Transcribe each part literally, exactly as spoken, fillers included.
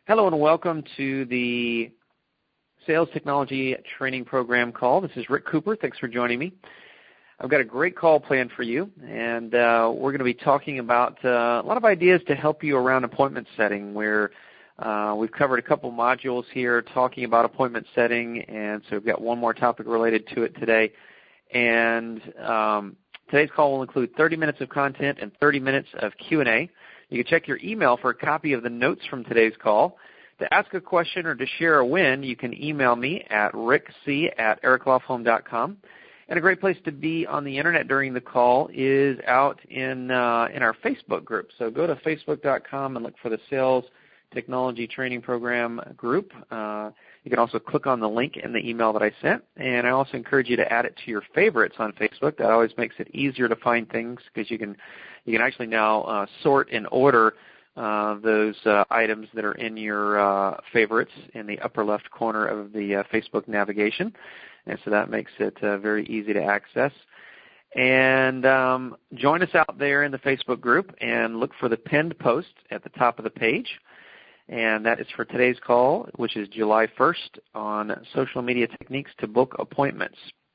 Hello and welcome to the Sales Technology Training Program call. This is Rick Cooper. Thanks for joining me. I've got a great call planned for you, and uh, we're going to be talking about uh, a lot of ideas to help you around appointment setting, where uh, we've covered a couple modules here talking about appointment setting, and so we've got one more topic related to it today. And um, today's call will include thirty minutes of content and thirty minutes of Q and A. You can check your email for a copy of the notes from today's call. To ask a question or to share a win, you can email me at rickc at eric lofholm dot com. And a great place to be on the Internet during the call is out in uh, in our Facebook group. So go to facebook dot com and look for the Sales Technology Training Program group. Uh, you can also click on the link in the email that I sent. And I also encourage you to add it to your favorites on Facebook. That always makes it easier to find things because you can you can actually now uh, sort and order uh, those uh, items that are in your uh, favorites in the upper left corner of the uh, Facebook navigation. And so that makes it uh, very easy to access. And um, join us out there in the Facebook group and look for the pinned post at the top of the page. And that is for today's call, which is July first, on social media techniques to book appointments.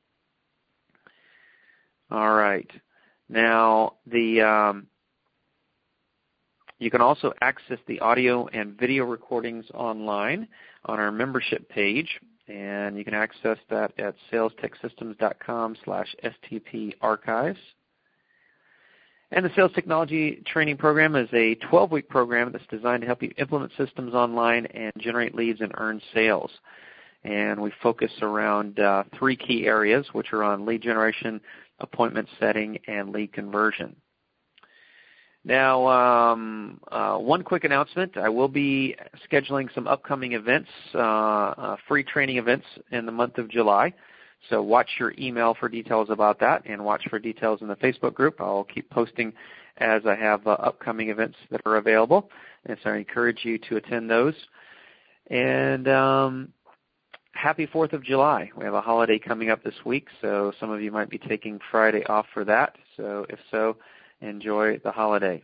All right. Now, the um, you can also access the audio and video recordings online on our membership page, and you can access that at sales tech systems dot com slash S T P archives. And the Sales Technology Training Program is a twelve-week program that's designed to help you implement systems online and generate leads and earn sales. And we focus around uh, three key areas, which are on lead generation, appointment setting, and lead conversion. Now, um, uh, one quick announcement. I will be scheduling some upcoming events, uh, uh, free training events in the month of July. So watch your email for details about that, and watch for details in the Facebook group. I'll keep posting as I have uh, upcoming events that are available, and so I encourage you to attend those. And um, happy fourth of July. We have a holiday coming up this week, so some of you might be taking Friday off for that. So if so, enjoy the holiday.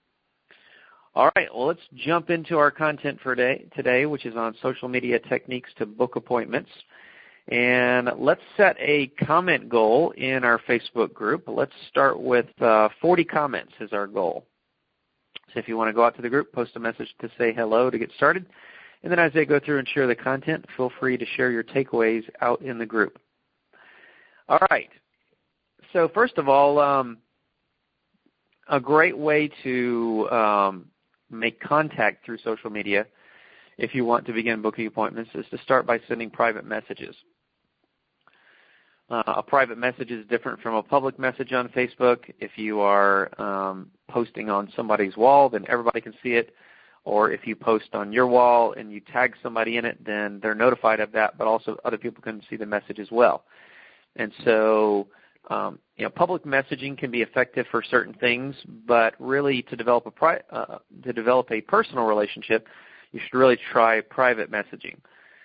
All right, well, let's jump into our content for today, today, which is on social media techniques to book appointments. And let's set a comment goal in our Facebook group. Let's start with uh, forty comments is our goal. So if you want to go out to the group, post a message to say hello to get started. And then as they go through and share the content, feel free to share your takeaways out in the group. All right. So first of all, um, a great way to um, make contact through social media if you want to begin booking appointments is to start by sending private messages. Uh, a private message is different from a public message on Facebook. If you are um, posting on somebody's wall, then everybody can see it. Or if you post on your wall and you tag somebody in it, then they're notified of that, but also other people can see the message as well. And so, um, you know, public messaging can be effective for certain things, but really to develop a pri- uh, to develop a personal relationship, you should really try private messaging.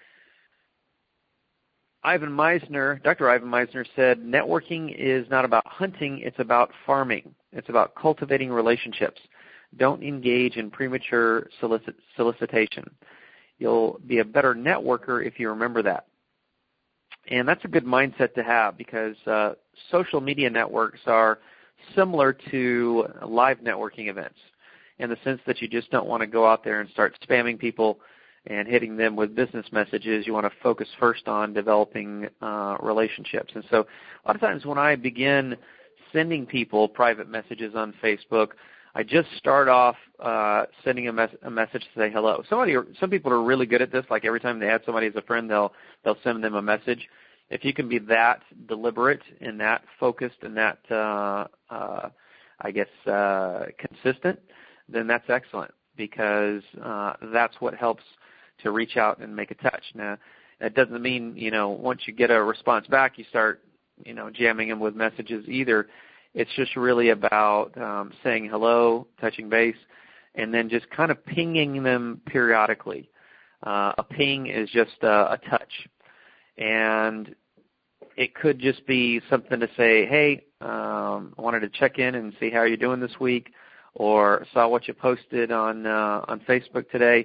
Ivan Misner, Doctor Ivan Misner said, networking is not about hunting, it's about farming. It's about cultivating relationships. Don't engage in premature solicit- solicitation. You'll be a better networker if you remember that. And that's a good mindset to have because uh, social media networks are similar to live networking events in the sense that you just don't want to go out there and start spamming people and hitting them with business messages. You want to focus first on developing uh, relationships. And so a lot of times when I begin sending people private messages on Facebook, I just start off uh, sending a, mes- a message to say hello. Somebody, some people are really good at this. Like every time they add somebody as a friend, they'll they'll send them a message. If you can be that deliberate and that focused and that, uh, uh, I guess, uh, consistent, then that's excellent because uh, that's what helps to reach out and make a touch. Now, that doesn't mean, you know, once you get a response back, you start, you know, jamming them with messages either. It's just really about um, saying hello, touching base, and then just kind of pinging them periodically. Uh, a ping is just a, a touch. And it could just be something to say, hey, um, I wanted to check in and see how you're doing this week, or saw what you posted on uh, on Facebook today.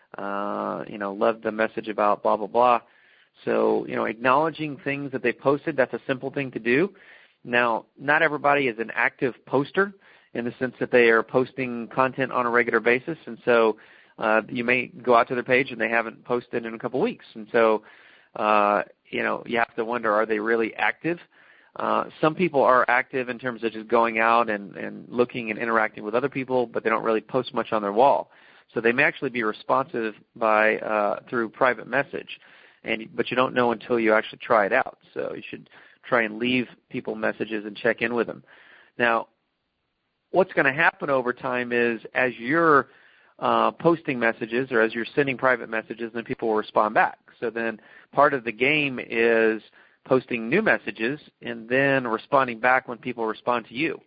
uh, you know, loved the message about blah, blah, blah. So, you know, acknowledging things that they posted, that's a simple thing to do. Now, not everybody is an active poster in the sense that they are posting content on a regular basis. And so uh, you may go out to their page and they haven't posted in a couple weeks. And so, uh, you know, you have to wonder, are they really active? Uh, some people are active in terms of just going out and, and looking and interacting with other people, but they don't really post much on their wall. So they may actually be responsive by uh, through private message, and but you don't know until you actually try it out. So you should try and leave people messages and check in with them. Now, what's going to happen over time is as you're uh, posting messages or as you're sending private messages, then people will respond back. So then part of the game is posting new messages and then responding back when people respond to you.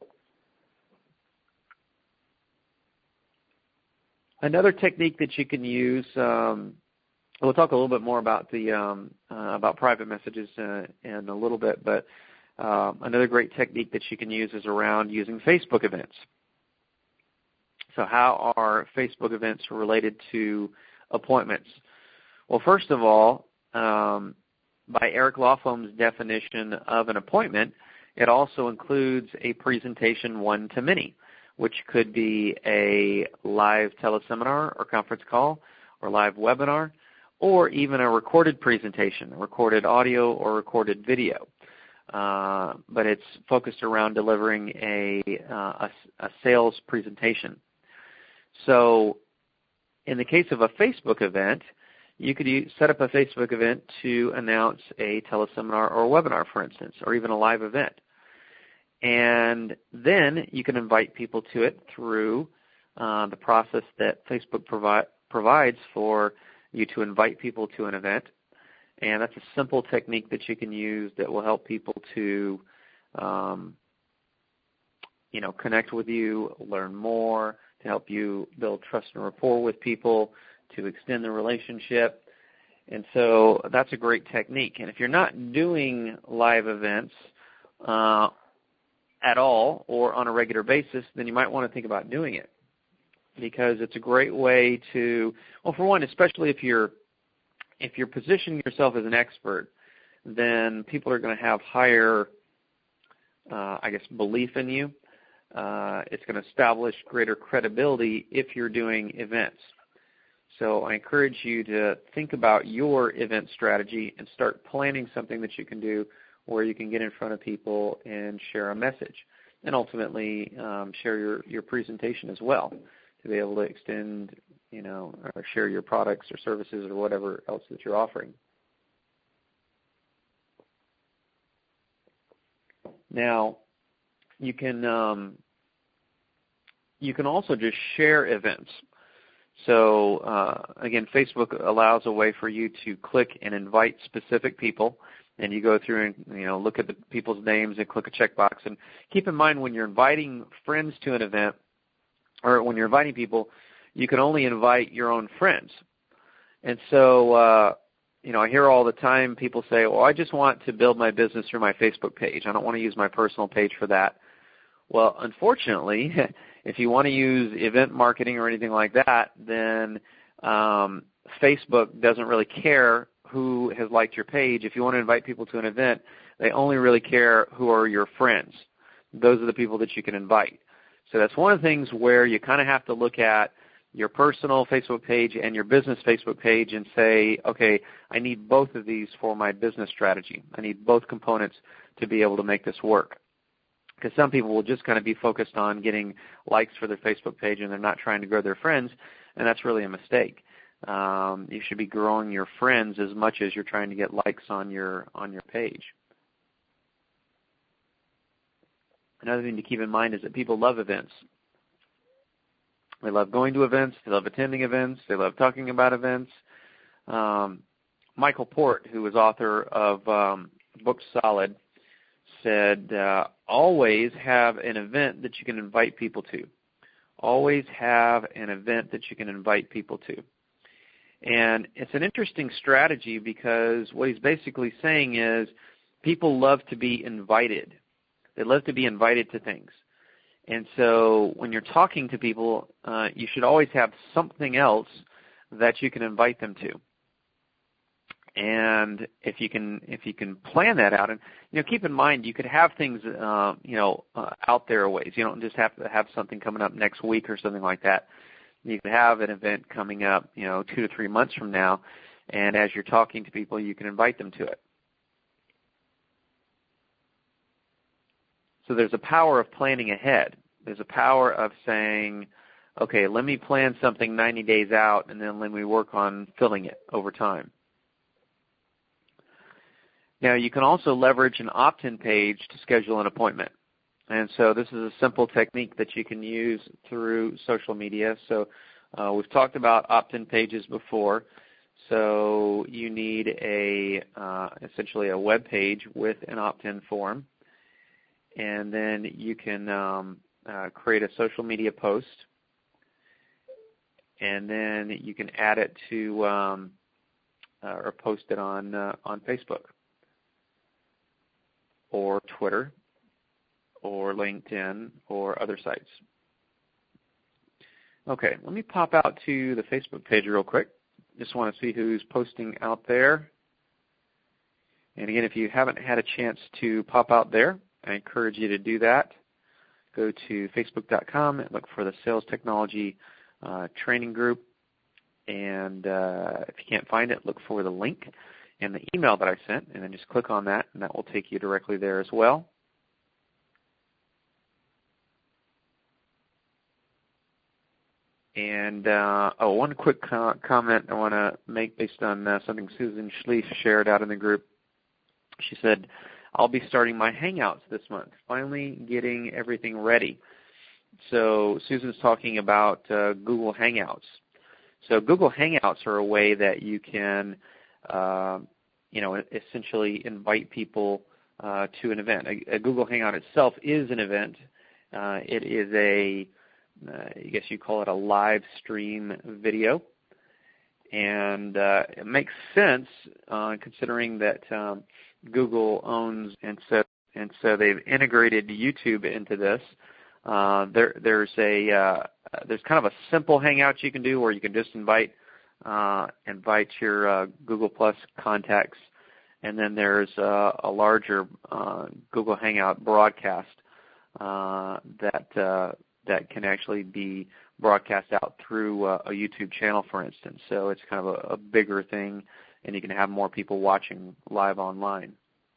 Another technique that you can use, um, we'll talk a little bit more about the um, uh, about private messages uh, in a little bit, but uh, another great technique that you can use is around using Facebook events. So how are Facebook events related to appointments? Well, first of all, um, by Eric Lofholm's definition of an appointment, it also includes a presentation one-to-many, which could be a live teleseminar or conference call or live webinar, or even a recorded presentation, recorded audio or recorded video. Uh, but it's focused around delivering a, uh, a, a sales presentation. So in the case of a Facebook event, you could use, set up a Facebook event to announce a teleseminar or a webinar, for instance, or even a live event. And then you can invite people to it through uh, the process that Facebook provi- provides for you to invite people to an event. And that's a simple technique that you can use that will help people to, um, you know, connect with you, learn more, to help you build trust and rapport with people, to extend the relationship. And so that's a great technique. And if you're not doing live events uh, at all or on a regular basis, then you might want to think about doing it, because it's a great way to, well, for one, especially if you're if you're positioning yourself as an expert, then people are going to have higher, uh, I guess, belief in you. Uh, it's going to establish greater credibility if you're doing events. So I encourage you to think about your event strategy and start planning something that you can do where you can get in front of people and share a message, and ultimately um, share your, your presentation as well, to be able to extend, you know, or share your products or services or whatever else that you're offering. Now, you can um, you can also just share events. So uh, again, Facebook allows a way for you to click and invite specific people, and you go through and, you know, look at the people's names and click a checkbox. And keep in mind, when you're inviting friends to an event, or when you're inviting people, you can only invite your own friends. And so, uh, you know, I hear all the time people say, well, I just want to build my business through my Facebook page. I don't want to use my personal page for that. Well, unfortunately, if you want to use event marketing or anything like that, then um, Facebook doesn't really care who has liked your page. If you want to invite people to an event, they only really care who are your friends. Those are the people that you can invite. So that's one of the things where you kind of have to look at your personal Facebook page and your business Facebook page and say, okay, I need both of these for my business strategy. I need both components to be able to make this work. Because some people will just kind of be focused on getting likes for their Facebook page and they're not trying to grow their friends, and that's really a mistake. Um, you should be growing your friends as much as you're trying to get likes on your on your page. Another thing to keep in mind is that people love events. They love going to events. They love attending events. They love talking about events. Um, Michael Port, who is author of um, Book Solid, said, uh, always have an event that you can invite people to. Always have an event that you can invite people to. And it's an interesting strategy because what he's basically saying is people love to be invited. They love to be invited to things. And so when you're talking to people, uh, you should always have something else that you can invite them to. And if you can, if you can plan that out, and you know, keep in mind you could have things, uh, you know, uh, out there a ways. You don't just have to have something coming up next week or something like that. You could have an event coming up, you know, two to three months from now, and as you're talking to people, you can invite them to it. So there's a power of planning ahead. There's a power of saying, okay, let me plan something ninety days out, and then let me work on filling it over time. Now, you can also leverage an opt-in page to schedule an appointment. And so this is a simple technique that you can use through social media. So uh, we've talked about opt-in pages before. So you need a uh, essentially a web page with an opt-in form. And then you can um, uh, create a social media post. And then you can add it to um, uh, or post it on uh, on Facebook, or Twitter, or LinkedIn, or other sites. Okay, let me pop out to the Facebook page real quick. Just want to see who's posting out there. And again, if you haven't had a chance to pop out there, I encourage you to do that. Go to facebook dot com and look for the Sales Technology uh, Training Group. And uh, if you can't find it, look for the link and the email that I sent, and then just click on that, and that will take you directly there as well. And uh, oh, one quick co- comment I want to make based on uh, something Susan Schlieff shared out in the group. She said, I'll be starting my Hangouts this month, finally getting everything ready. So Susan's talking about uh, Google Hangouts. So Google Hangouts are a way that you can Uh, you know, essentially invite people uh, to an event. A, a Google Hangout itself is an event. Uh, it is a, uh, I guess you call it a live stream video. And uh, it makes sense uh, considering that um, Google owns, and so and so they've integrated YouTube into this. Uh, there, there's a uh, there's kind of a simple Hangout you can do where you can just invite Uh, invite your uh, Google Plus contacts, and then there's uh, a larger uh, Google Hangout broadcast uh, that uh, that can actually be broadcast out through uh, a YouTube channel, for instance. So it's kind of a, a bigger thing, and you can have more people watching live online.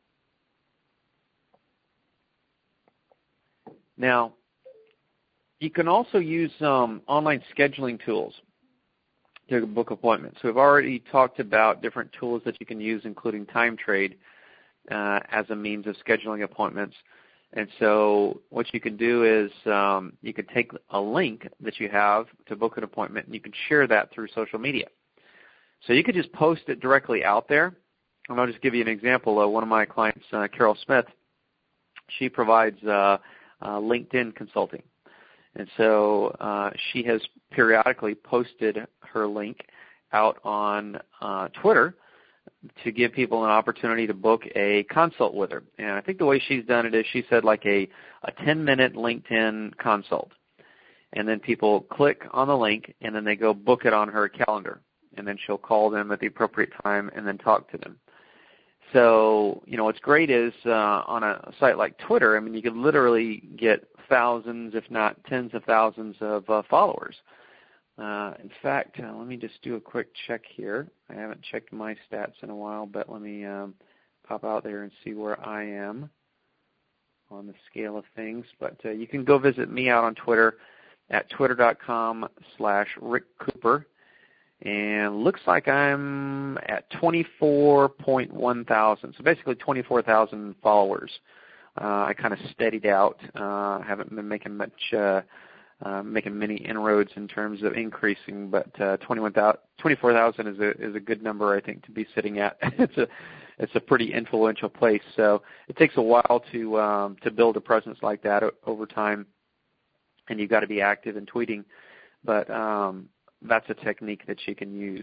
Now, you can also use um, online scheduling tools to book appointments. So we've already talked about different tools that you can use, including TimeTrade uh, as a means of scheduling appointments. And so what you can do is um, you can take a link that you have to book an appointment, and you can share that through social media. So you could just post it directly out there. And I'll just give you an example. Uh, one of my clients, uh, Carol Smith, she provides uh, uh, LinkedIn consulting. And so uh, she has periodically posted her link out on uh, Twitter to give people an opportunity to book a consult with her. And I think the way she's done it is she said like a, a ten-minute LinkedIn consult. And then people click on the link, and then they go book it on her calendar. And then she'll call them at the appropriate time and then talk to them. So, you know, what's great is uh, on a site like Twitter, I mean, you could literally get thousands, if not tens of thousands of uh, followers. Uh, in fact, uh, let me just do a quick check here. I haven't checked my stats in a while, but let me um, pop out there and see where I am on the scale of things. But uh, you can go visit me out on Twitter at twitter dot com slash Rick Cooper. And looks like I'm at twenty-four point one thousand, so basically twenty-four thousand followers. Uh, I kind of steadied out. Uh, haven't been making much, uh, uh, making many inroads in terms of increasing, but uh, twenty-four thousand is a is a good number, I think, to be sitting at. it's a it's a pretty influential place. So it takes a while to um, to build a presence like that o- over time, and you've got to be active in tweeting, but um, that's a technique that you can use.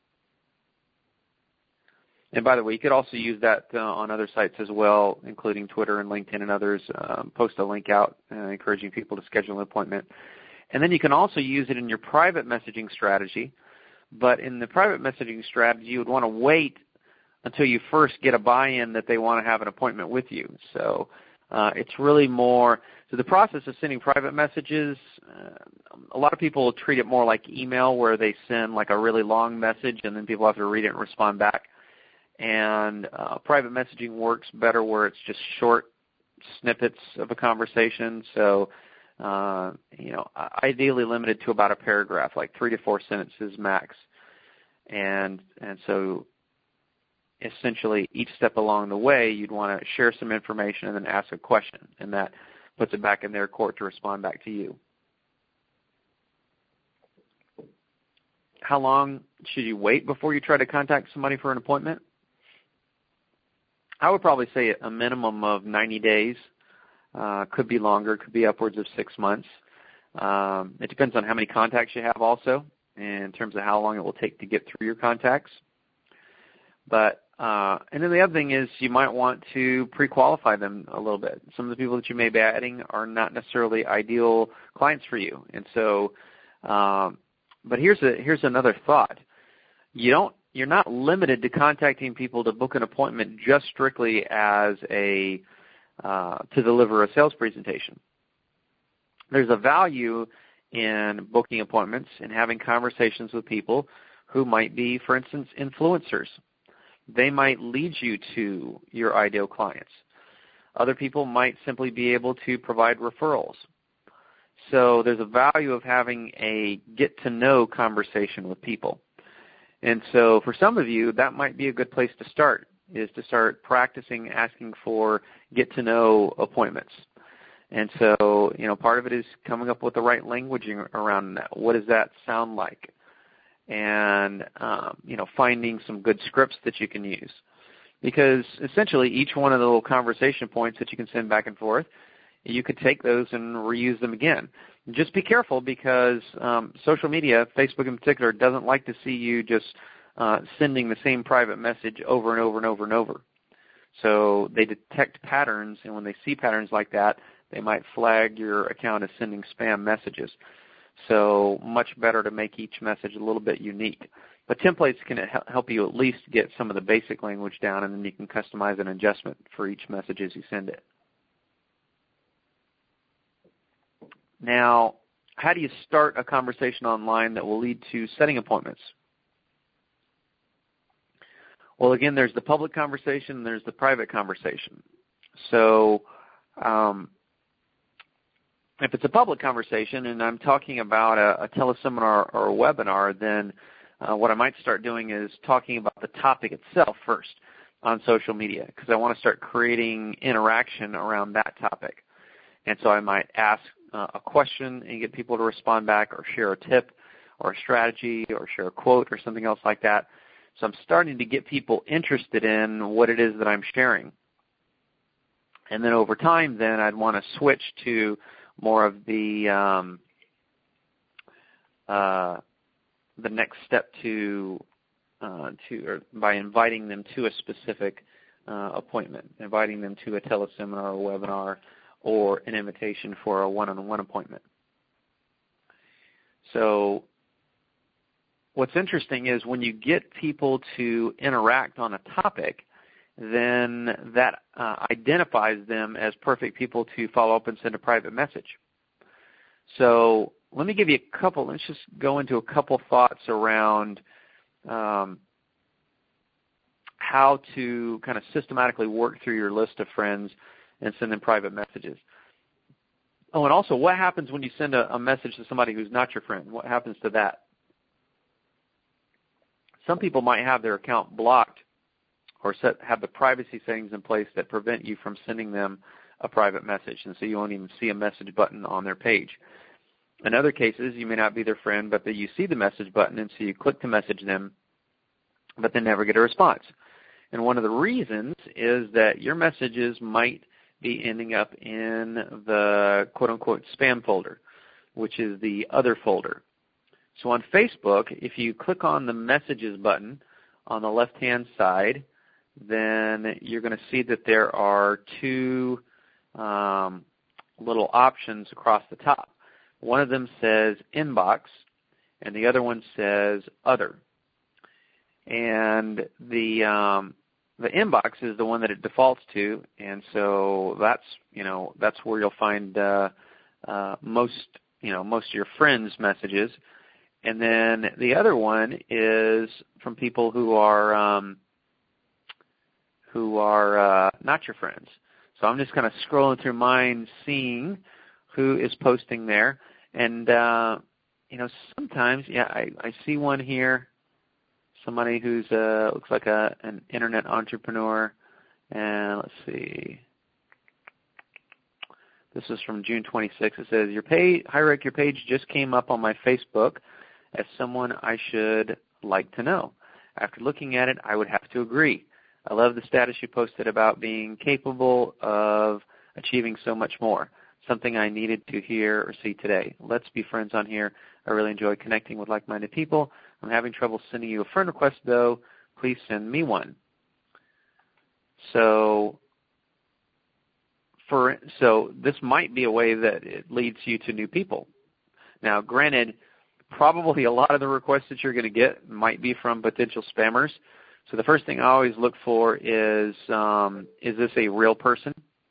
And by the way, you could also use that uh, on other sites as well, including Twitter and LinkedIn and others. Um, post a link out, uh, encouraging people to schedule an appointment. And then you can also use it in your private messaging strategy But in the private messaging strategy, you would want to wait until you first get a buy-in that they want to have an appointment with you. So uh, it's really more, so the process of sending private messages, uh, a lot of people treat it more like email, where they send like a really long message and then people have to read it and respond back. And uh, private messaging works better where it's just short snippets of a conversation. So, uh, you know, ideally limited to about a paragraph, like three to four sentences max. And and so essentially each step along the way, you'd want to share some information and then ask a question, and that puts it back in their court to respond back to you. How long should you wait before you try to contact somebody for an appointment? I would probably say a minimum of ninety days. Uh, could be longer, could be upwards of six months. Um, it depends on how many contacts you have also, in terms of how long it will take to get through your contacts. But uh, and then the other thing is you might want to pre-qualify them a little bit. Some of the people that you may be adding are not necessarily ideal clients for you, and so. Um, but here's a here's another thought. You don't. You're not limited to contacting people to book an appointment just strictly as a uh, to deliver a sales presentation. There's a value in booking appointments and having conversations with people who might be, for instance, influencers. They might lead you to your ideal clients. Other people might simply be able to provide referrals. So there's a value of having a get-to-know conversation with people. And so for some of you, that might be a good place to start, is to start practicing asking for get-to-know appointments. And so, you know, part of it is coming up with the right languaging around that. What does that sound like? And, um, you know, finding some good scripts that you can use. Because essentially each one of the little conversation points that you can send back and forth, you could take those and reuse them again. Just be careful, because um, social media, Facebook in particular, doesn't like to see you just uh, sending the same private message over and over and over and over. So they detect patterns, and when they see patterns like that, they might flag your account as sending spam messages. So much better to make each message a little bit unique. But templates can help you at least get some of the basic language down, and then you can customize an adjustment for each message as you send it. Now, how do you start a conversation online that will lead to setting appointments? Well, again, there's the public conversation and there's the private conversation. So um, if it's a public conversation and I'm talking about a, a teleseminar or a webinar, then uh, what I might start doing is talking about the topic itself first on social media, because I want to start creating interaction around that topic. And so I might ask uh, a question and get people to respond back, or share a tip or a strategy or share a quote or something else like that. So I'm starting to get people interested in what it is that I'm sharing. And then over time, then I'd want to switch to more of the um, uh, the next step to uh, to or by inviting them to a specific uh, appointment, inviting them to a teleseminar or webinar, or an invitation for a one-on-one appointment. So what's interesting is when you get people to interact on a topic, then that uh, identifies them as perfect people to follow up and send a private message. So let me give you a couple, let's just go into a couple thoughts around um, how to kind of systematically work through your list of friends and send them private messages. Oh, and also, what happens when you send a, a message to somebody who's not your friend? What happens to that? Some people might have their account blocked or set, have the privacy settings in place that prevent you from sending them a private message, and so you won't even see a message button on their page. In other cases, you may not be their friend, but that you see the message button, and so you click to message them, but then never get a response. And one of the reasons is that your messages might be ending up in the quote-unquote spam folder, which is the other folder. So on Facebook, if you click on the messages button on the left-hand side, then you're going to see that there are two um, little options across the top. One of them says inbox, and the other one says Other. And the um, the inbox is the one that it defaults to, and so that's you know that's where you'll find uh, uh, most you know most of your friends' messages. And then the other one is from people who are um, who are uh, not your friends. So I'm just kind of scrolling through mine, seeing who is posting there, and uh, you know sometimes yeah I, I see one here. Somebody who's uh, looks like a an internet entrepreneur, and let's see. This is from June twenty-sixth. It says, "Your page, hi Rick, your page just came up on my Facebook as someone I should like to know. After looking at it, I would have to agree. I love the status you posted about being capable of achieving so much more. Something I needed to hear or see today. Let's be friends on here. I really enjoy connecting with like-minded people. I'm having trouble sending you a friend request, though. Please send me one." So, for so this might be a way that it leads you to new people. Now, granted, probably a lot of the requests that you're going to get might be from potential spammers. So the first thing I always look for is, um, is this a real person?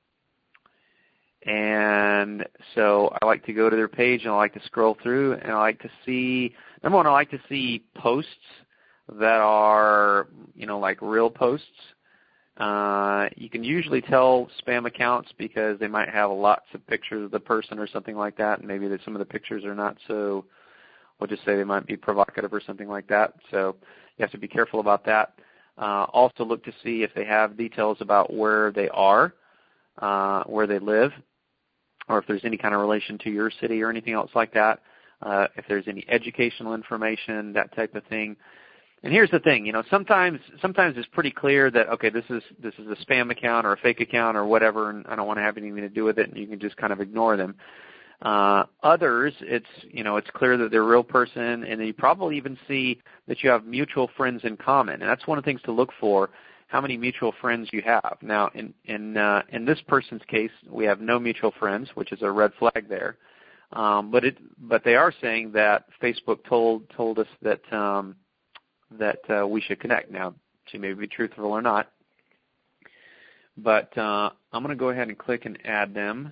And so I like to go to their page, and I like to scroll through, and I like to see, number one, I like to see posts that are, you know, like real posts. Uh, you can usually tell spam accounts because they might have lots of pictures of the person or something like that, and maybe that some of the pictures are not so, we'll just say they might be provocative or something like that. So you have to be careful about that. Uh, also look to see if they have details about where they are, uh, where they live, or if there's any kind of relation to your city or anything else like that, uh, if there's any educational information, that type of thing. And here's the thing, you know, sometimes sometimes it's pretty clear that, okay, this is this is a spam account or a fake account or whatever, and I don't want to have anything to do with it, and you can just kind of ignore them. Uh, others, it's, you know, it's clear that they're a real person, and you probably even see that you have mutual friends in common, and that's one of the things to look for. How many mutual friends you have. Now, in in uh, in this person's case, we have no mutual friends, which is a red flag there. Um, but it but they are saying that Facebook told told us that um, that uh, we should connect. Now, she may be truthful or not. But uh, I'm going to go ahead and click and add them.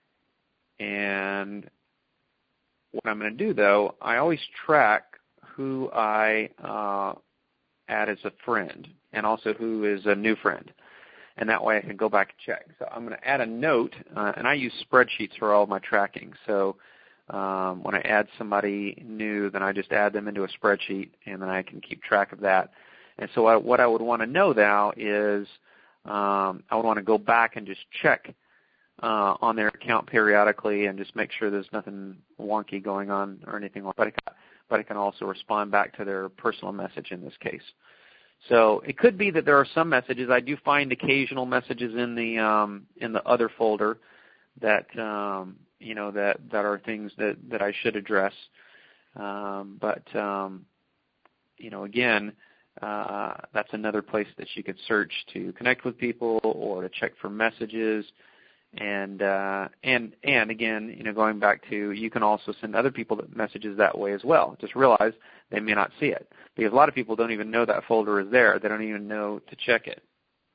And what I'm going to do, though, I always track who I uh, add as a friend, and also who is a new friend. And that way I can go back and check. So I'm going to add a note, uh, and I use spreadsheets for all of my tracking. So um, when I add somebody new, then I just add them into a spreadsheet, and then I can keep track of that. And so I, what I would want to know now is um, I would want to go back and just check uh, on their account periodically and just make sure there's nothing wonky going on or anything like that. But, but I can also respond back to their personal message in this case. So it could be that there are some messages. I do find occasional messages in the um, in the other folder that um, you know that, that are things that, that I should address. Um, but um, you know, again, uh, that's another place that you could search to connect with people or to check for messages. And uh, and and again, you know, going back to, you can also send other people messages that way as well. Just realize they may not see it, because a lot of people don't even know that folder is there. They don't even know to check it.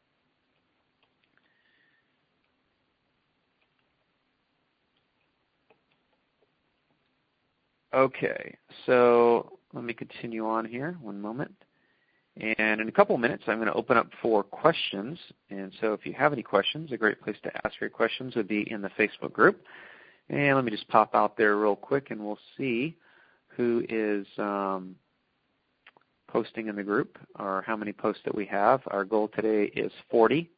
Okay, so let me continue on here. One moment. And in a couple of minutes, I'm going to open up for questions. And so if you have any questions, a great place to ask your questions would be in the Facebook group. And let me just pop out there real quick, and we'll see who is um, posting in the group, or how many posts that we have. Our goal today is forty.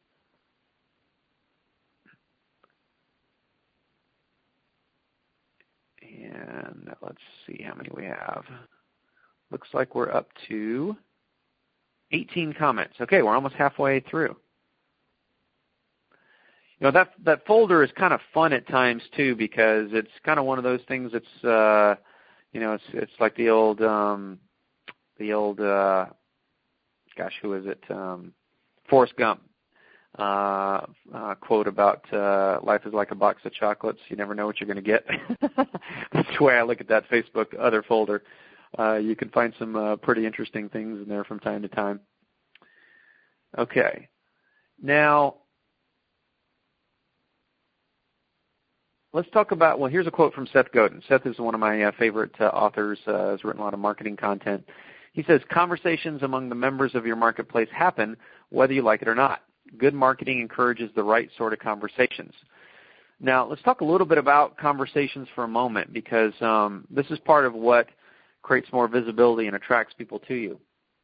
And let's see how many we have. Looks like we're up to eighteen comments. Okay, we're almost halfway through. You know, that that folder is kind of fun at times too, because it's kind of one of those things that's, uh, you know, it's it's like the old, um, the old, uh, gosh, who is it? Um, Forrest Gump uh, uh, quote about uh, life is like a box of chocolates. You never know what you're going to get. That's the way I look at that Facebook other folder. uh, you can find some uh, pretty interesting things in there from time to time. Okay. Now, let's talk about, well, here's a quote from Seth Godin. Seth is one of my uh, favorite uh, authors, uh, has written a lot of marketing content. He says, conversations among the members of your marketplace happen whether you like it or not. Good marketing encourages the right sort of conversations. Now, let's talk a little bit about conversations for a moment, because um, this is part of what creates more visibility and attracts people to you.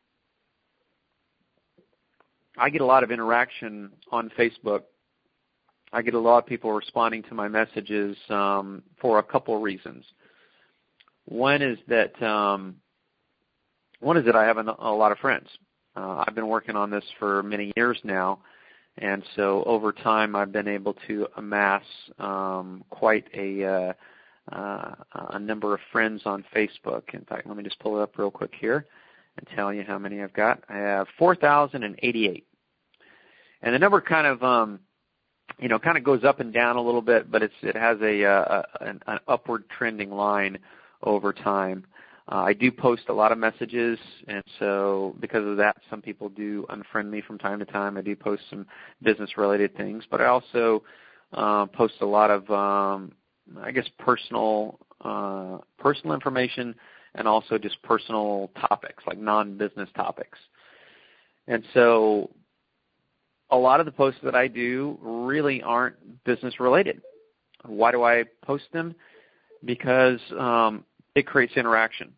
I get a lot of interaction on Facebook. I get a lot of people responding to my messages um, for a couple of reasons. One is that um, one is that I have a, a lot of friends. Uh, I've been working on this for many years now, and so over time I've been able to amass um, quite a uh, uh, a number of friends on Facebook. In fact, let me just pull it up real quick here and tell you how many I've got. I have four thousand eighty-eight, and the number kind of um, you know, kind of goes up and down a little bit, but it's, it has a, uh, an, an upward trending line over time. Uh, I do post a lot of messages, and so because of that, some people do unfriend me from time to time. I do post some business-related things, but I also uh, post a lot of, um, I guess, personal, uh, personal information, and also just personal topics, like non-business topics. And so a lot of the posts that I do really aren't business related. Why do I post them? Because um, it creates interaction.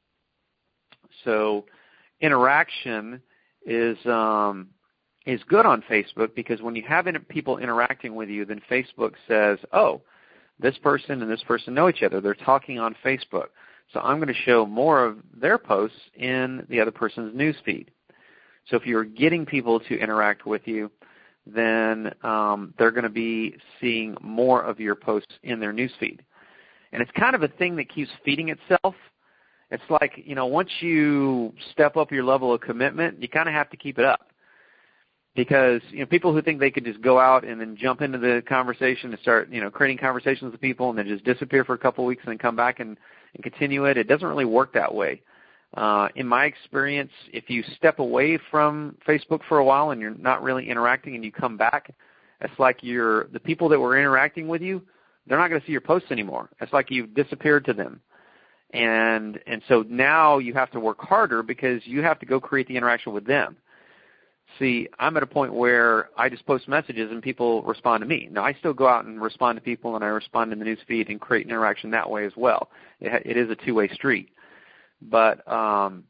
So interaction is um, is good on Facebook, because when you have people interacting with you, then Facebook says, oh, this person and this person know each other. They're talking on Facebook. So I'm going to show more of their posts in the other person's newsfeed. So if you're getting people to interact with you, then um, they're going to be seeing more of your posts in their newsfeed. And it's kind of a thing that keeps feeding itself. It's like, you know, once you step up your level of commitment, you kind of have to keep it up. Because, you know, people who think they could just go out and then jump into the conversation and start, you know, creating conversations with people and then just disappear for a couple of weeks and then come back and, and continue it, it doesn't really work that way. Uh, in my experience, if you step away from Facebook for a while and you're not really interacting and you come back, it's like you're, the people that were interacting with you, they're not going to see your posts anymore. It's like you've disappeared to them. And and so now you have to work harder, because you have to go create the interaction with them. See, I'm at a point where I just post messages and people respond to me. Now, I still go out and respond to people, and I respond in the news feed and create an interaction that way as well. It, it is a two-way street. But um,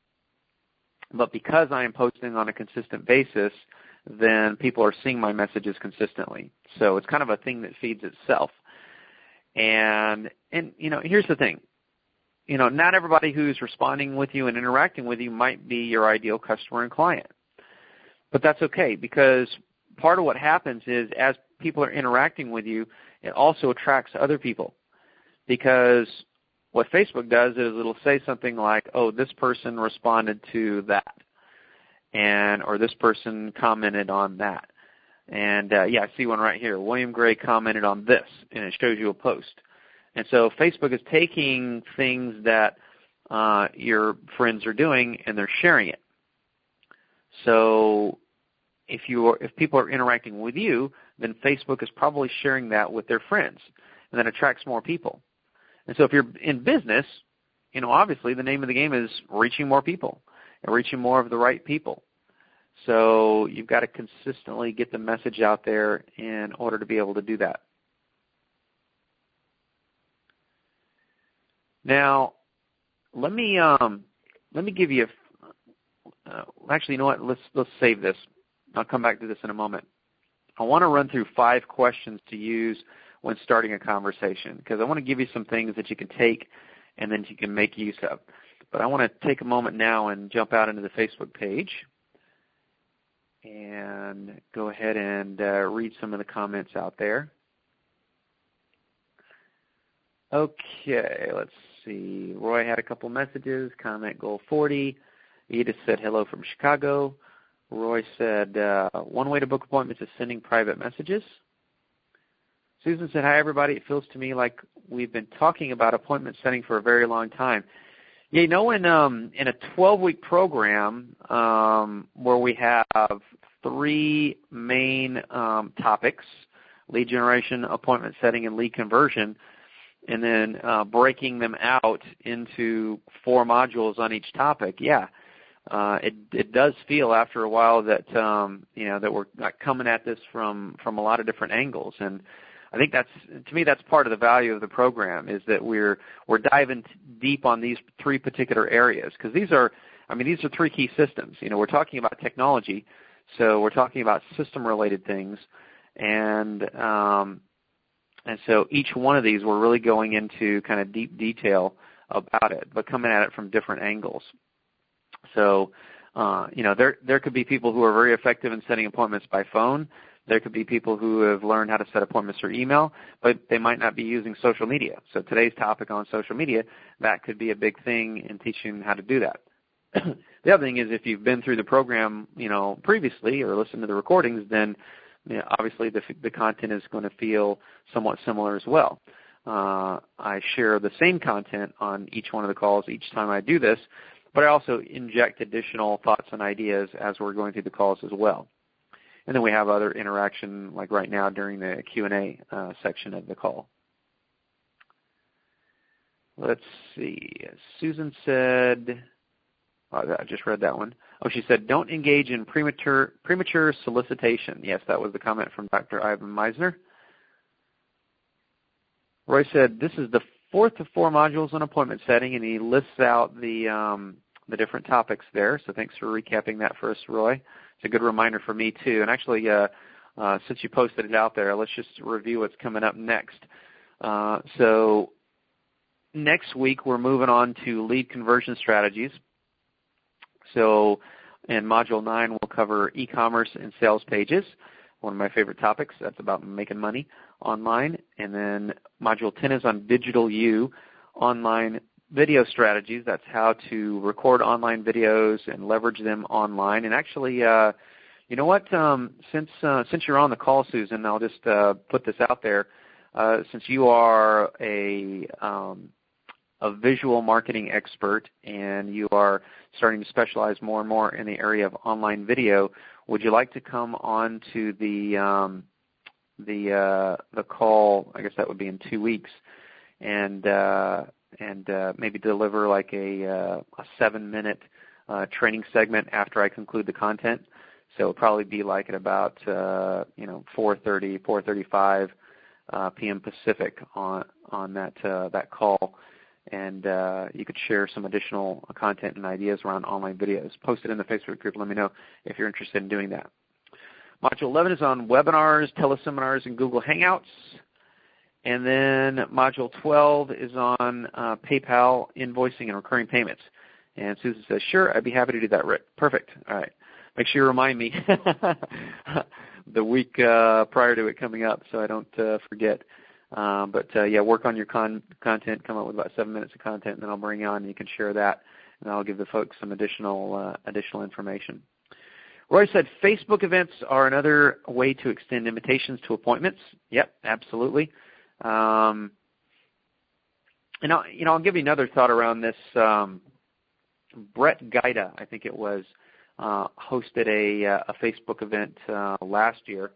but because I am posting on a consistent basis, then people are seeing my messages consistently. So it's kind of a thing that feeds itself. And and you know, here's the thing. You know, not everybody who's responding with you and interacting with you might be your ideal customer and client. But that's okay, because part of what happens is as people are interacting with you, it also attracts other people. Because what Facebook does is it'll say something like, oh, this person responded to that, and or this person commented on that. And, uh, yeah, I see one right here. William Gray commented on this, and it shows you a post. And so Facebook is taking things that uh, your friends are doing, and they're sharing it. So if you are, if people are interacting with you, then Facebook is probably sharing that with their friends, and that attracts more people. And so if you're in business, you know, obviously the name of the game is reaching more people and reaching more of the right people. So you've got to consistently get the message out there in order to be able to do that. Now, let me um, let me give you a, uh, actually, you know what? Let's let's save this. I'll come back to this in a moment. I want to run through five questions to use when starting a conversation, because I want to give you some things that you can take and then you can make use of. But I want to take a moment now and jump out into the Facebook page and go ahead and uh, read some of the comments out there. Okay, let's see. Roy had a couple messages. Comment goal forty. Edith said hello from Chicago. Roy said uh, one way to book appointments is sending private messages. Susan said, hi, everybody. It feels to me like we've been talking about appointment setting for a very long time. Yeah, you know, in um, in a twelve-week program um, where we have three main um, topics: lead generation, appointment setting, and lead conversion, and then uh, breaking them out into four modules on each topic. Yeah, uh, it it does feel after a while that um, you know that we're coming at this from from a lot of different angles, and I think that's, to me, that's part of the value of the program, is that we're we're diving deep on these three particular areas, because these are, I mean, these are three key systems. You know, we're talking about technology, so we're talking about system-related things, and um, and so each one of these we're really going into kind of deep detail about it, but coming at it from different angles. So, uh, you know, there there could be people who are very effective in setting appointments by phone. There could be people who have learned how to set appointments through email, but they might not be using social media. So today's topic on social media, that could be a big thing in teaching how to do that. The other thing is, if you've been through the program, you know, previously or listened to the recordings, then you know, obviously the, the content is going to feel somewhat similar as well. Uh, I share the same content on each one of the calls each time I do this, but I also inject additional thoughts and ideas as we're going through the calls as well. And then we have other interaction, like right now during the Q and A uh, section of the call. Let's see. Susan said, oh, I just read that one. Oh, she said, don't engage in premature premature solicitation. Yes, that was the comment from Doctor Ivan Meisner. Roy said, this is the fourth of four modules on appointment setting, and he lists out the um, the different topics there. So thanks for recapping that for us, Roy. It's a good reminder for me, too. And actually, uh, uh, since you posted it out there, let's just review what's coming up next. Uh, so next week, we're moving on to lead conversion strategies. So in Module nine, we'll cover e-commerce and sales pages, one of my favorite topics. That's about making money online. And then Module ten is on Digital U, online video strategies. That's how to record online videos and leverage them online. And actually, uh, you know what? Um, since uh, since you're on the call, Susan, I'll just uh, put this out there. Uh, since you are a um, a visual marketing expert and you are starting to specialize more and more in the area of online video, would you like to come on to the um, the uh, the call? I guess that would be in two weeks, and uh, and uh, maybe deliver like a, uh, a seven-minute uh, training segment after I conclude the content. So it'll probably be like at about uh, you know four thirty, four thirty-five uh, p m Pacific on on that uh, that call, and uh, you could share some additional content and ideas around online videos. Post it in the Facebook group. Let me know if you're interested in doing that. Module eleven is on webinars, teleseminars, and Google Hangouts. And then Module twelve is on uh, PayPal, invoicing, and recurring payments. And Susan says, sure, I'd be happy to do that, Rick. Perfect. All right. Make sure you remind me the week uh, prior to it coming up so I don't uh, forget. Uh, but, uh, yeah, work on your con- content, come up with about seven minutes of content, and then I'll bring you on and you can share that, and I'll give the folks some additional uh, additional information. Roy said Facebook events are another way to extend invitations to appointments. Yep, absolutely. Um, and I'll, you know, I'll give you another thought around this. Um, Brett Gaida, I think it was, uh, hosted a, uh, a Facebook event uh, last year.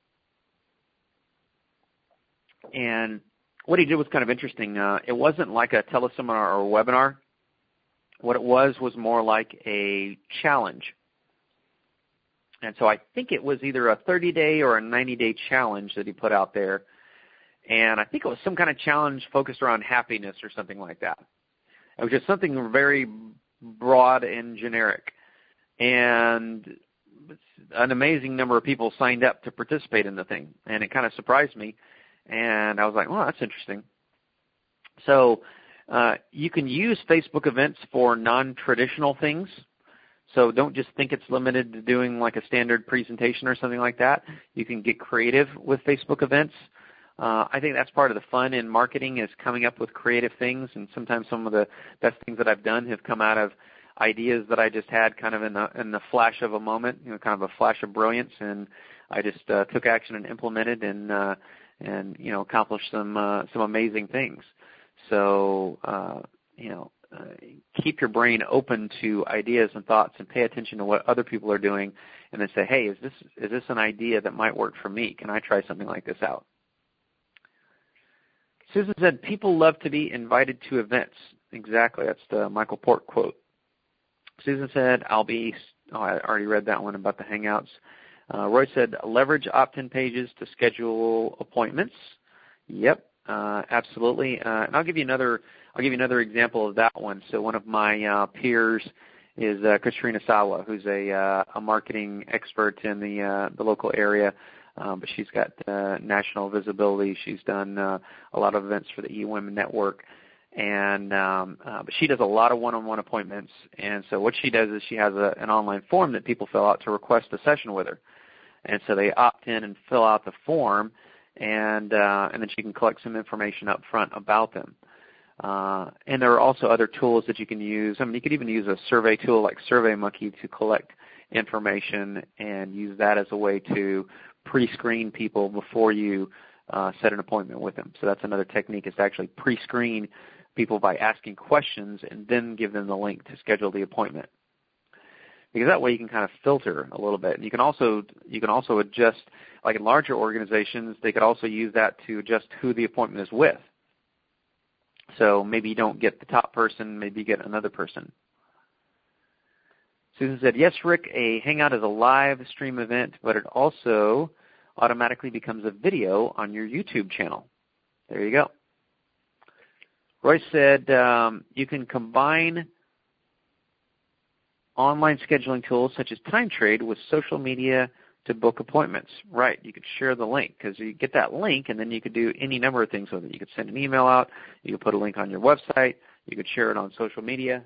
And what he did was kind of interesting. Uh, it wasn't like a teleseminar or a webinar. What it was was more like a challenge. And so I think it was either a thirty-day or a ninety-day challenge that he put out there. And I think it was some kind of challenge focused around happiness or something like that. It was just something very broad and generic. And an amazing number of people signed up to participate in the thing. And it kind of surprised me. And I was like, well, that's interesting. So uh, you can use Facebook events for non-traditional things. So don't just think it's limited to doing like a standard presentation or something like that. You can get creative with Facebook events. Uh, I think that's part of the fun in marketing, is coming up with creative things, and sometimes some of the best things that I've done have come out of ideas that I just had kind of in the in the flash of a moment, you know, kind of a flash of brilliance, and I just uh, took action and implemented and uh, and you know accomplished some uh, some amazing things. So uh, you know uh, keep your brain open to ideas and thoughts and pay attention to what other people are doing, and then say, hey, is this is this an idea that might work for me? Can I try something like this out? Susan said, people love to be invited to events. Exactly. That's the Michael Port quote. Susan said, I'll be, oh, I already read that one about the Hangouts. Uh, Roy said, leverage opt-in pages to schedule appointments. Yep, uh, absolutely. Uh, and I'll give you another, I'll give you another example of that one. So one of my uh, peers is uh, Katrina Sawa, who's a, uh, a marketing expert in the uh, the local area. Um, but she's got uh, national visibility. She's done uh, a lot of events for the eWomen Network, and um, uh, but she does a lot of one-on-one appointments. And so what she does is she has a, an online form that people fill out to request a session with her. And so they opt in and fill out the form, and uh, and then she can collect some information up front about them. Uh, and there are also other tools that you can use. I mean, you could even use a survey tool like SurveyMonkey to collect information and use that as a way to pre-screen people before you uh, set an appointment with them. So that's another technique, is to actually pre-screen people by asking questions and then give them the link to schedule the appointment. Because that way you can kind of filter a little bit. And you can also you can also adjust, like in larger organizations, they could also use that to adjust who the appointment is with. So maybe you don't get the top person, maybe you get another person. Susan said, yes, Rick, a Hangout is a live stream event, but it also automatically becomes a video on your YouTube channel. There you go. Roy said, um, you can combine online scheduling tools such as TimeTrade with social media to book appointments. Right, you could share the link, because you get that link, and then you could do any number of things with it. You could send an email out. You could put a link on your website. You could share it on social media.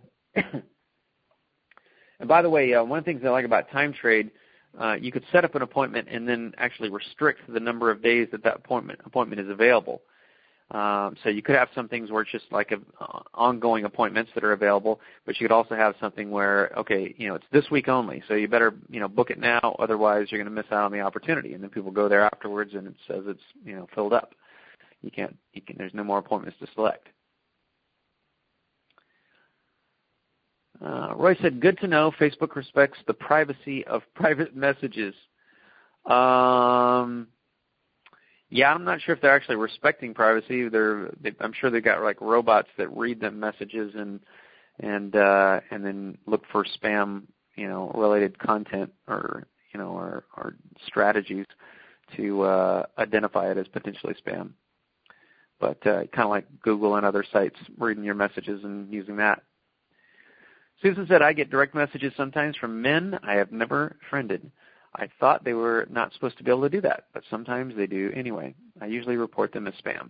And by the way, uh, one of the things I like about TimeTrade, uh, you could set up an appointment and then actually restrict the number of days that that appointment appointment is available. Um, so you could have some things where it's just like a, uh, ongoing appointments that are available, but you could also have something where, okay, you know, it's this week only, so you better, you know, book it now, otherwise you're going to miss out on the opportunity. And then people go there afterwards and it says it's, you know, filled up. You can't, you can, there's no more appointments to select. Uh, Roy said, good to know Facebook respects the privacy of private messages. Um, yeah, I'm not sure if they're actually respecting privacy. They're, they, I'm sure they've got like robots that read them messages and and uh, and then look for spam, you know, related content or you know or, or strategies to uh, identify it as potentially spam. But uh, kind of like Google and other sites reading your messages and using that. Susan said, I get direct messages sometimes from men I have never friended. I thought they were not supposed to be able to do that, but sometimes they do anyway. I usually report them as spam.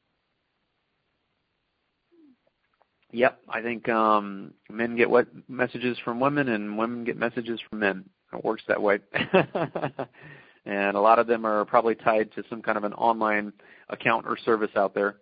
Yep, I think um, men get what messages from women and women get messages from men. It works that way. And a lot of them are probably tied to some kind of an online account or service out there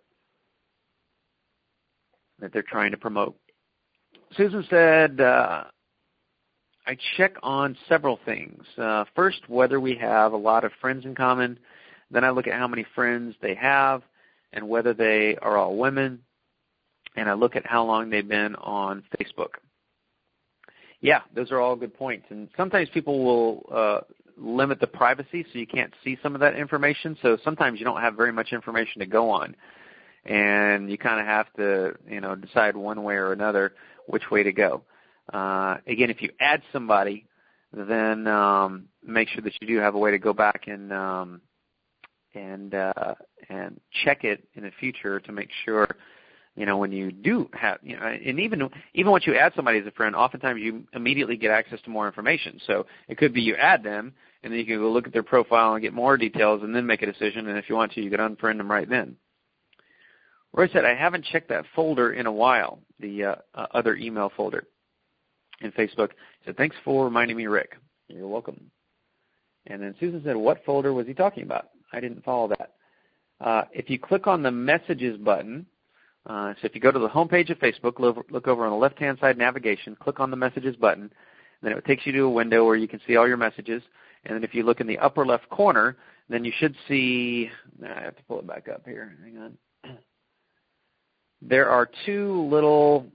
that they're trying to promote. Susan said, uh, I check on several things. Uh, first, whether we have a lot of friends in common. Then I look at how many friends they have and whether they are all women. And I look at how long they've been on Facebook. Yeah, those are all good points. And sometimes people will uh, limit the privacy so you can't see some of that information. So sometimes you don't have very much information to go on. And you kind of have to, you know, decide one way or another which way to go. Uh, again, if you add somebody, then um, make sure that you do have a way to go back and um, and uh, and check it in the future to make sure, you know, when you do have, you know, and even even once you add somebody as a friend, oftentimes you immediately get access to more information. So it could be you add them, and then you can go look at their profile and get more details, and then make a decision. And if you want to, you can unfriend them right then. Roy said, I haven't checked that folder in a while, the uh, uh, other email folder in Facebook. He said, thanks for reminding me, Rick. You're welcome. And then Susan said, what folder was he talking about? I didn't follow that. Uh, if you click on the Messages button, uh, so if you go to the home page of Facebook, look, look over on the left-hand side navigation, click on the Messages button, then it takes you to a window where you can see all your messages. And then if you look in the upper left corner, then you should see, I have to pull it back up here. Hang on. There are two little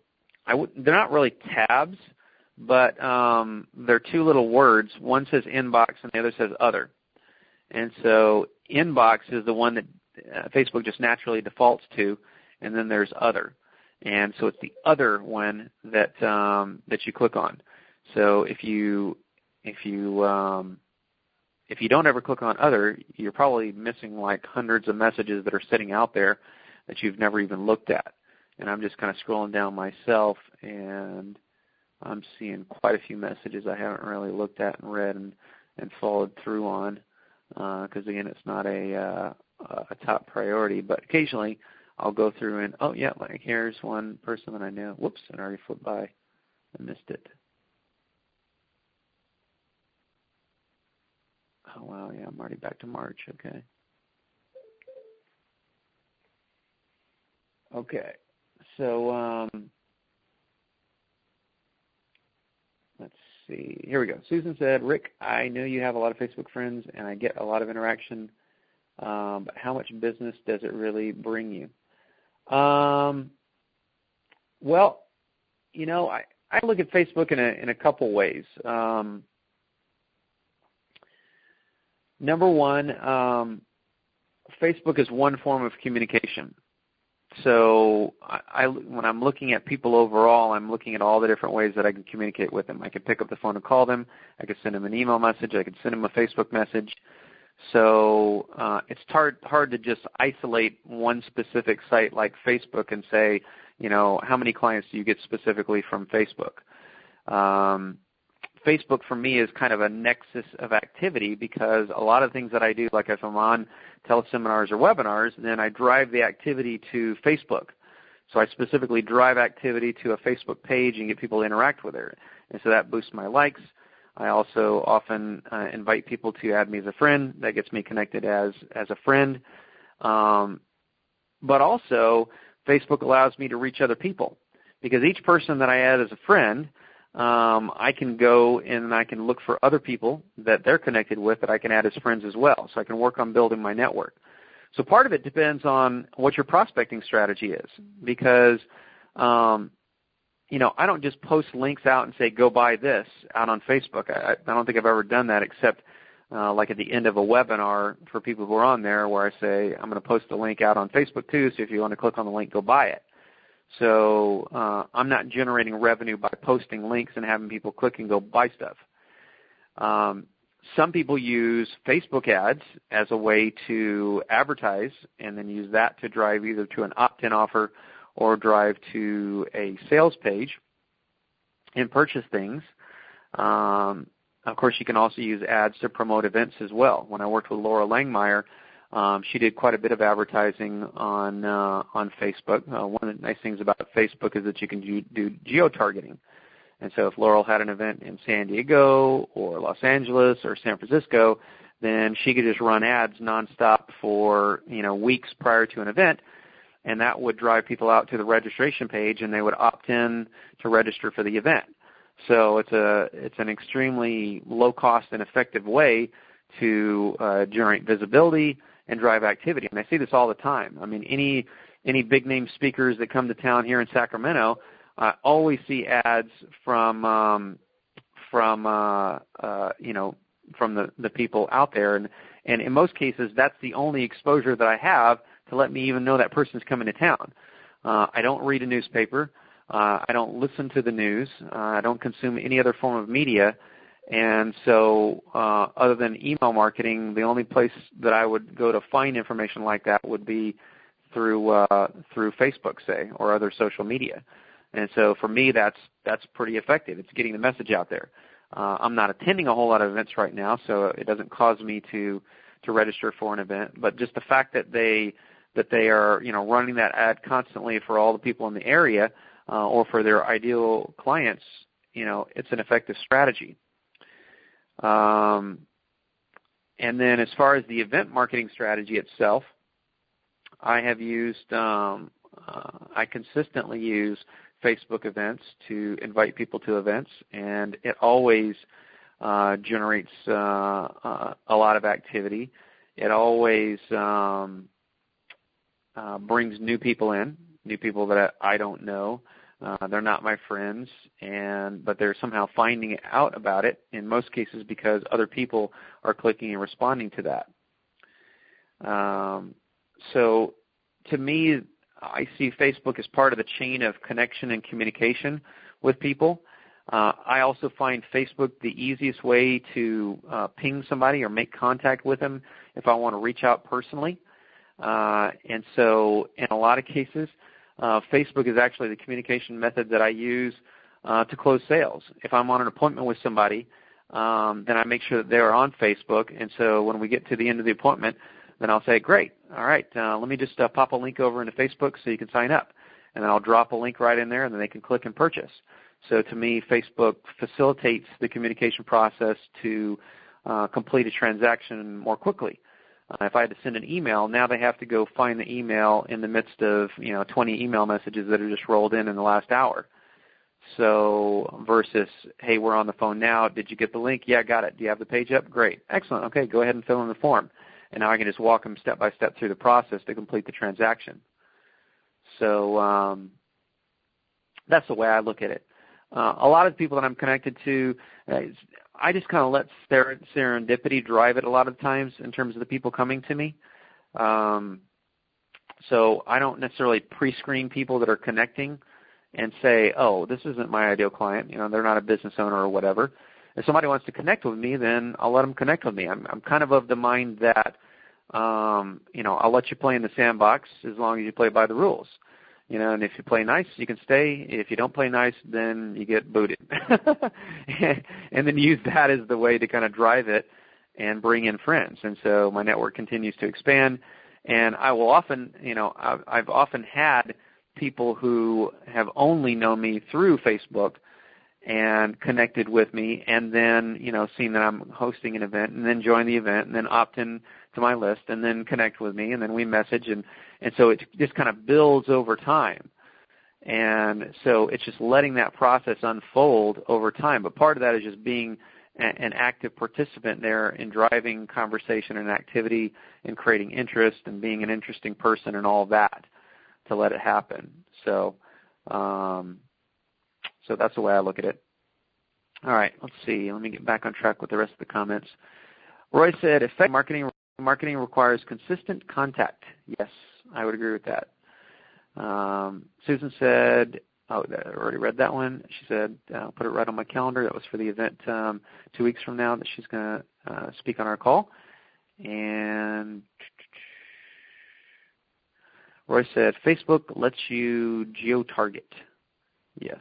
I w- they're not really tabs, but um, they're two little words. One says inbox and the other says other. And so inbox is the one that uh, Facebook just naturally defaults to, and then there's other. And so it's the other one that um, that you click on. So if you if you um, if you don't ever click on other, you're probably missing like hundreds of messages that are sitting out there that you've never even looked at. And I'm just kind of scrolling down myself, and I'm seeing quite a few messages I haven't really looked at and read and, and followed through on because, uh, again, it's not a, uh, a top priority. But occasionally I'll go through and, oh, yeah, like here's one person that I know. Whoops, I already flipped by. I missed it. Oh, wow, yeah, I'm already back to March. Okay. Okay. So um, let's see. Here we go. Susan said, Rick, I know you have a lot of Facebook friends, and I get a lot of interaction, um, but how much business does it really bring you? Um, well, you know, I, I look at Facebook in a, in a couple ways. Um, number one, um, Facebook is one form of communication. So I, I, when I'm looking at people overall, I'm looking at all the different ways that I can communicate with them. I can pick up the phone and call them. I could send them an email message. I could send them a Facebook message. So uh, it's hard, hard to just isolate one specific site like Facebook and say, you know, how many clients do you get specifically from Facebook? Um, Facebook for me is kind of a nexus of activity because a lot of things that I do, like if I'm on teleseminars or webinars, then I drive the activity to Facebook. So I specifically drive activity to a Facebook page and get people to interact with it. And so that boosts my likes. I also often uh, invite people to add me as a friend. That gets me connected as, as a friend. Um, but also, Facebook allows me to reach other people because each person that I add as a friend, Um, I can go and I can look for other people that they're connected with that I can add as friends as well. So I can work on building my network. So part of it depends on what your prospecting strategy is because, um, you know, I don't just post links out and say, go buy this out on Facebook. I, I don't think I've ever done that except uh, like at the end of a webinar for people who are on there where I say, I'm going to post a link out on Facebook too, so if you want to click on the link, go buy it. So uh, I'm not generating revenue by posting links and having people click and go buy stuff. Um, some people use Facebook ads as a way to advertise and then use that to drive either to an opt-in offer or drive to a sales page and purchase things. Um, of course, you can also use ads to promote events as well. When I worked with Laura Langmeyer, Um, she did quite a bit of advertising on uh, on Facebook. Uh, one of the nice things about Facebook is that you can do, do geo-targeting. And so if Laurel had an event in San Diego or Los Angeles or San Francisco, then she could just run ads nonstop for, you know, weeks prior to an event, and that would drive people out to the registration page, and they would opt in to register for the event. So it's a it's an extremely low-cost and effective way to uh, generate visibility and drive activity. And I see this all the time. I mean, any any big-name speakers that come to town here in Sacramento, I always see ads from um, from uh, uh, you know from the, the people out there, and and in most cases, that's the only exposure that I have to let me even know that person's coming to town. Uh, I don't read a newspaper. Uh, I don't listen to the news. Uh, I don't consume any other form of media. And so uh, other than email marketing, the only place that I would go to find information like that would be through uh, through Facebook, say, or other social media. And so for me, that's that's pretty effective. It's getting the message out there. Uh, I'm not attending a whole lot of events right now, so it doesn't cause me to to register for an event. But just the fact that they that they are you know running that ad constantly for all the people in the area uh, or for their ideal clients, you know, it's an effective strategy. Um, and then as far as the event marketing strategy itself, I have used, um, uh, I consistently use Facebook events to invite people to events, and it always uh, generates uh, uh, a lot of activity. It always um, uh, brings new people in, new people that I don't know. Uh, they're not my friends, and but they're somehow finding out about it, in most cases because other people are clicking and responding to that. Um, so to me, I see Facebook as part of the chain of connection and communication with people. Uh, I also find Facebook the easiest way to uh, ping somebody or make contact with them if I want to reach out personally. Uh, and so in a lot of cases, uh, Facebook is actually the communication method that I use uh, to close sales. If I'm on an appointment with somebody, um, then I make sure that they're on Facebook. And so when we get to the end of the appointment, then I'll say, great, all right, uh, let me just uh, pop a link over into Facebook so you can sign up. And then I'll drop a link right in there, and then they can click and purchase. So to me, Facebook facilitates the communication process to uh, complete a transaction more quickly. Uh, if I had to send an email, now they have to go find the email in the midst of, you know, twenty email messages that are just rolled in in the last hour. So versus, hey, we're on the phone now. Did you get the link? Yeah, got it. Do you have the page up? Great. Excellent. Okay, go ahead and fill in the form. And now I can just walk them step by step through the process to complete the transaction. So um, that's the way I look at it. Uh, a lot of the people that I'm connected to, uh, I just kind of let ser- serendipity drive it a lot of times in terms of the people coming to me. Um, so I don't necessarily pre-screen people that are connecting and say, oh, this isn't my ideal client. You know, they're not a business owner or whatever. If somebody wants to connect with me, then I'll let them connect with me. I'm, I'm kind of of the mind that, um, you know, I'll let you play in the sandbox as long as you play by the rules. You know, and if you play nice, you can stay. If you don't play nice, then you get booted. And then use that as the way to kind of drive it and bring in friends. And so my network continues to expand. And I will often, you know, I've, I've often had people who have only known me through Facebook and connected with me, and then, you know, seen that I'm hosting an event, and then join the event, and then opt in to my list, and then connect with me, and then we message, and, and so it just kind of builds over time. And so it's just letting that process unfold over time. But part of that is just being a, an active participant there in driving conversation and activity and creating interest and being an interesting person and all that to let it happen. So, um, So that's the way I look at it. All right, let's see. Let me get back on track with the rest of the comments. Roy said, effective marketing, marketing requires consistent contact. Yes, I would agree with that. Um, Susan said, oh, I already read that one. She said, I'll put it right on my calendar. That was for the event um, two weeks from now that she's going to uh, speak on our call. And Roy said, Facebook lets you geo-target. Yes.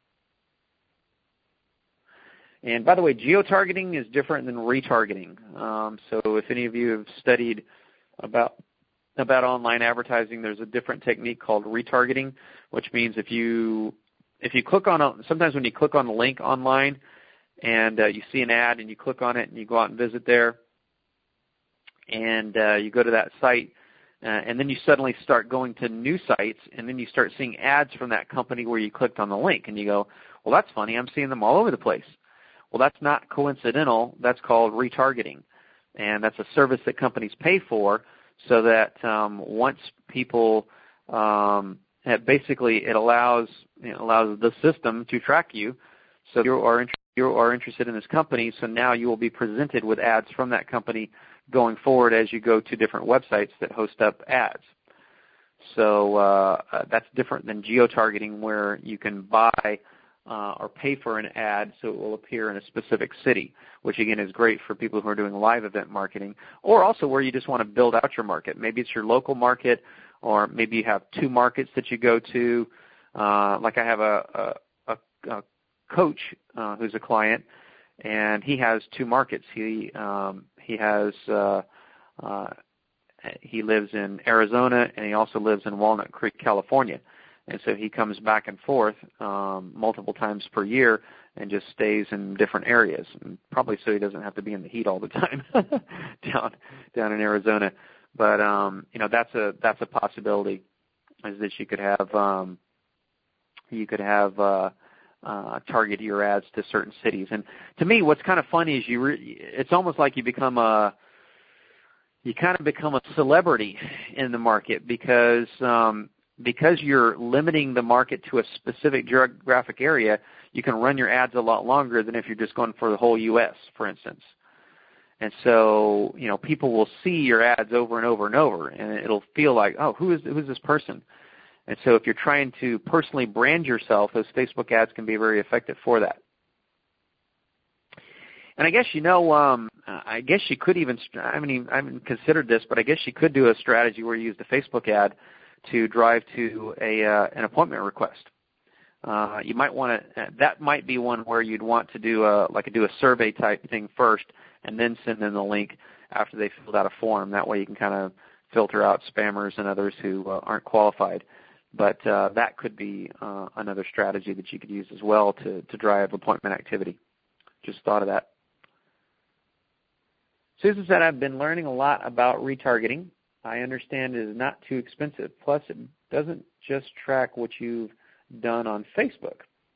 And by the way, geo-targeting is different than retargeting. Um, so if any of you have studied about about online advertising, there's a different technique called retargeting, which means if you if you click on a, sometimes when you click on a link online and uh, you see an ad and you click on it and you go out and visit there and uh, you go to that site uh, and then you suddenly start going to new sites and then you start seeing ads from that company where you clicked on the link and you go, well, that's funny. I'm seeing them all over the place. Well, that's not coincidental. That's called retargeting, and that's a service that companies pay for so that um, once people um, have basically it allows you know, allows the system to track you. So you are inter- you are interested in this company, so now you will be presented with ads from that company going forward as you go to different websites that host up ads. So uh, uh, that's different than geo-targeting where you can buy Uh, or pay for an ad so it will appear in a specific city, which again is great for people who are doing live event marketing, or also where you just want to build out your market. Maybe it's your local market, or maybe you have two markets that you go to. Uh, like I have a, a, a coach uh, who's a client, and he has two markets. He um, he has uh, uh, he lives in Arizona, and he also lives in Walnut Creek, California. And so he comes back and forth um, multiple times per year and just stays in different areas, and probably so he doesn't have to be in the heat all the time down down in Arizona. But um, you know, that's a that's a possibility, is that you could have um, you could have uh, uh, target your ads to certain cities. And to me, what's kind of funny is you re- it's almost like you become a you kind of become a celebrity in the market because um, because you're limiting the market to a specific geographic area, you can run your ads a lot longer than if you're just going for the whole U S, for instance. And so, you know, people will see your ads over and over and over, and it'll feel like, oh, who is who is this person? And so if you're trying to personally brand yourself, those Facebook ads can be very effective for that. And I guess, you know, um, I guess you could even, I mean, I haven't considered this, but I guess you could do a strategy where you use the Facebook ad to drive to a uh, an appointment request. Uh, you might want to, that might be one where you'd want to do a, like a, do a survey type thing first and then send them the link after they filled out a form. That way you can kind of filter out spammers and others who uh, aren't qualified. But uh, that could be uh, another strategy that you could use as well to, to drive appointment activity. Just thought of that. Susan said, I've been learning a lot about retargeting. I understand it is not too expensive. Plus, it doesn't just track what you've done on Facebook.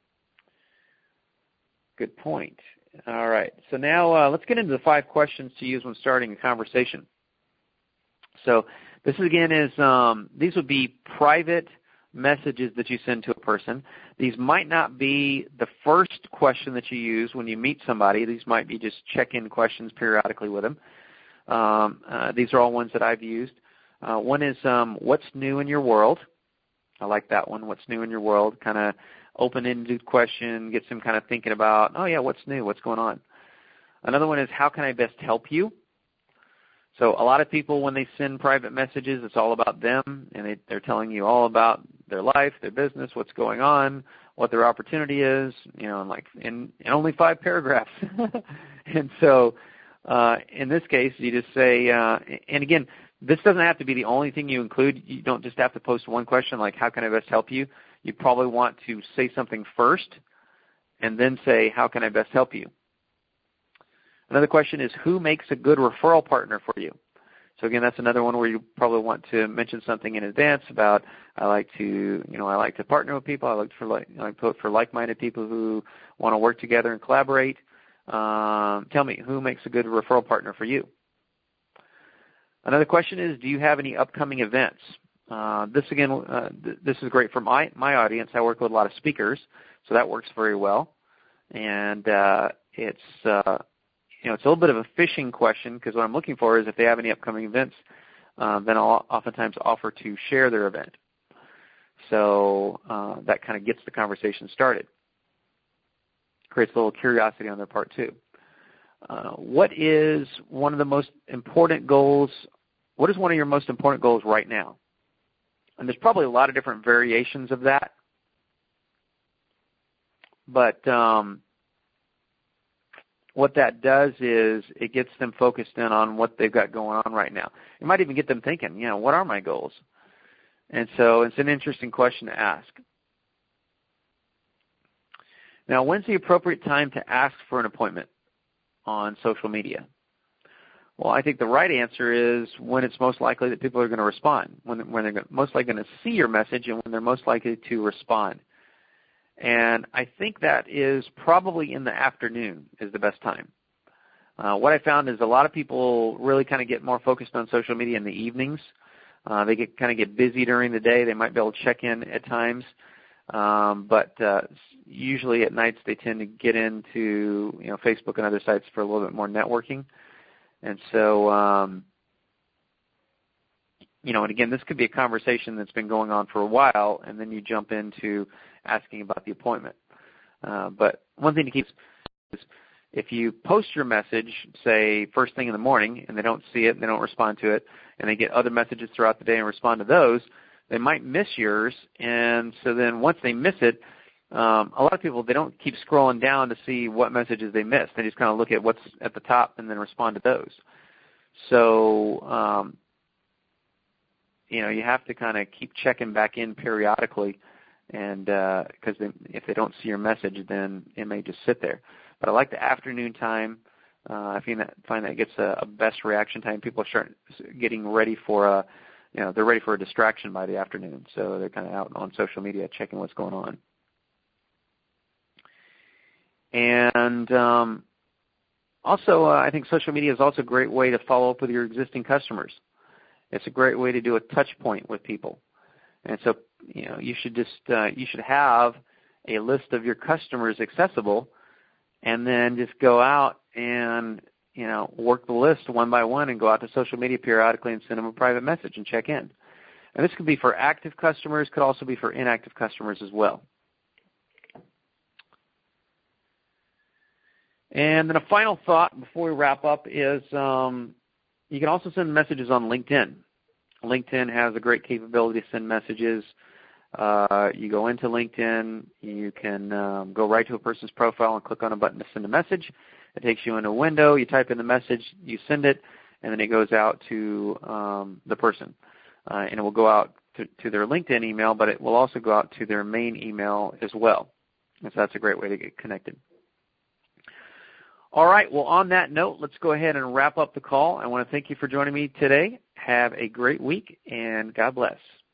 Good point. All right. So now uh, let's get into the five questions to use when starting a conversation. So this again is um, these would be private messages that you send to a person. These might not be the first question that you use when you meet somebody. These might be just check-in questions periodically with them. Um, uh, these are all ones that I've used. Uh, one is um, what's new in your world? I like that one, what's new in your world, kind of open-ended question, gets them kind of thinking about, oh, yeah, what's new, what's going on? Another one is how can I best help you? So a lot of people, when they send private messages, it's all about them, and they, they're telling you all about their life, their business, what's going on, what their opportunity is, you know, and like in, in only five paragraphs. And so uh, in this case, you just say, uh, and again, this doesn't have to be the only thing you include. You don't just have to post one question like, how can I best help you? You probably want to say something first and then say, how can I best help you? Another question is, who makes a good referral partner for you? So again, that's another one where you probably want to mention something in advance about, I like to, you know, I like to partner with people. I like for like, I like for like-minded people who want to work together and collaborate. Um, tell me, who makes a good referral partner for you? Another question is, do you have any upcoming events? Uh, this again, uh, th- this is great for my my audience. I work with a lot of speakers, so that works very well. And uh, it's uh, you know it's a little bit of a fishing question because what I'm looking for is if they have any upcoming events, uh, then I'll oftentimes offer to share their event. So uh, that kind of gets the conversation started. Creates a little curiosity on their part too. Uh, what is one of the most important goals? What is one of your most important goals right now? And there's probably a lot of different variations of that. But um, what that does is it gets them focused in on what they've got going on right now. It might even get them thinking, you know, what are my goals? And so it's an interesting question to ask. Now, when's the appropriate time to ask for an appointment on social media? Well, I think the right answer is when it's most likely that people are going to respond, when, when they're most likely going to see your message and when they're most likely to respond. And I think that is probably in the afternoon is the best time. Uh, what I found is a lot of people really kind of get more focused on social media in the evenings. Uh, they get kind of get busy during the day. They might be able to check in at times. Um, but uh, usually at nights they tend to get into you know Facebook and other sites for a little bit more networking. And so, um, you know, and again, this could be a conversation that's been going on for a while, and then you jump into asking about the appointment. Uh, but one thing to keep is if you post your message, say, first thing in the morning, and they don't see it, and they don't respond to it, and they get other messages throughout the day and respond to those, they might miss yours. And so then once they miss it, Um, a lot of people, they don't keep scrolling down to see what messages they missed. They just kind of look at what's at the top and then respond to those. So, um, you know, you have to kind of keep checking back in periodically, and because uh, if they don't see your message, then it may just sit there. But I like the afternoon time. Uh, I find that, find that gets a, a best reaction time. People start getting ready for a, you know, they're ready for a distraction by the afternoon. So they're kind of out on social media checking what's going on. And um, also, uh, I think social media is also a great way to follow up with your existing customers. It's a great way to do a touch point with people. And so you know, you should just uh, you should have a list of your customers accessible, and then just go out and, you know, work the list one by one and go out to social media periodically and send them a private message and check in. And this could be for active customers, could also be for inactive customers as well. And then a final thought before we wrap up is um, you can also send messages on LinkedIn. LinkedIn has a great capability to send messages. Uh, you go into LinkedIn, you can um, go right to a person's profile and click on a button to send a message. It takes you into a window, you type in the message, you send it, and then it goes out to um, the person. Uh, and it will go out to, to their LinkedIn email, but it will also go out to their main email as well. And so that's a great way to get connected. All right, well, on that note, let's go ahead and wrap up the call. I want to thank you for joining me today. Have a great week, and God bless.